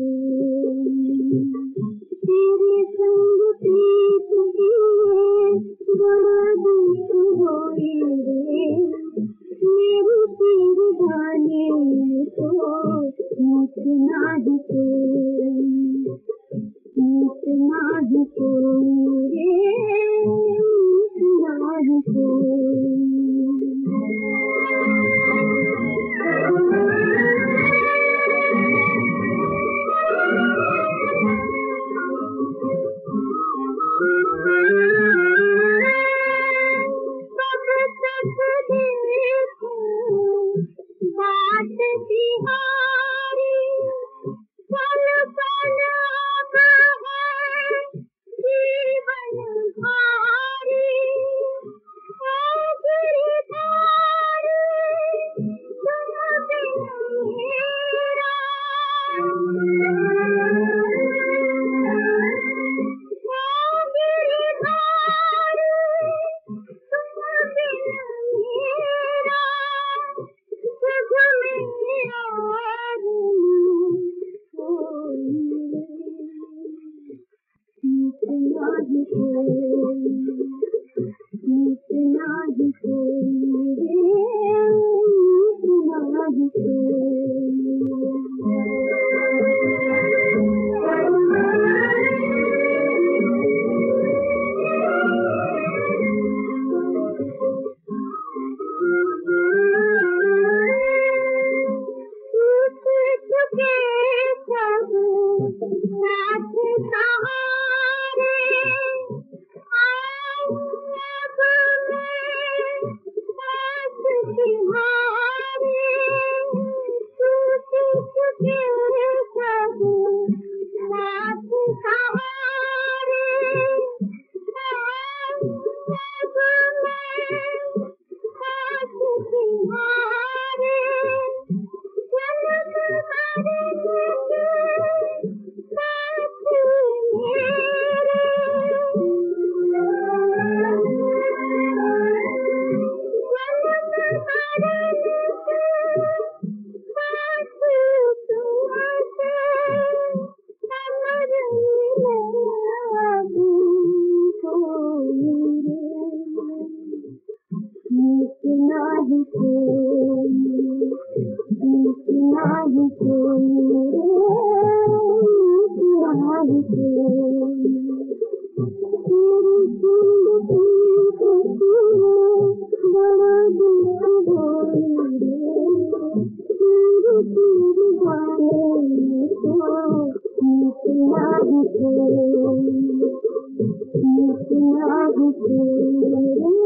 तेरे संग प्रीत किए बड़ा दुख होए रे, मेरी पीर जाने तो मुझ नाही कोई, मुझ नाही कोई रे, मुझ नाही कोई। बात तिहारी पल पल अब है जीवन भारी, ओ गिरधारी तुम बिन मेरा, ओ गिरधारी तुम बिन मेरा, जग में और कोई मुझ नाही कोई, मुझ नाही कोई रे, मुझ नाही कोई। साथ सहारे आऊं अब मैं पास तुम्हारे, टूट चुके सब साथ सहारे आऊं अब मैं पास तुम्हारे, जन्म मरण के साथ मेरे, जन्म मरण के साथ तुमसे अमर मिलन कोई रे, मुझ नाही कोई, मुझ नाही कोई रे, मुझ नाही कोई। तेरी जिंदगी को बड़ा दुख होए रे, मेरी पीर जाने तो मुझ नाही कोई, मुझ नाही कोई रे।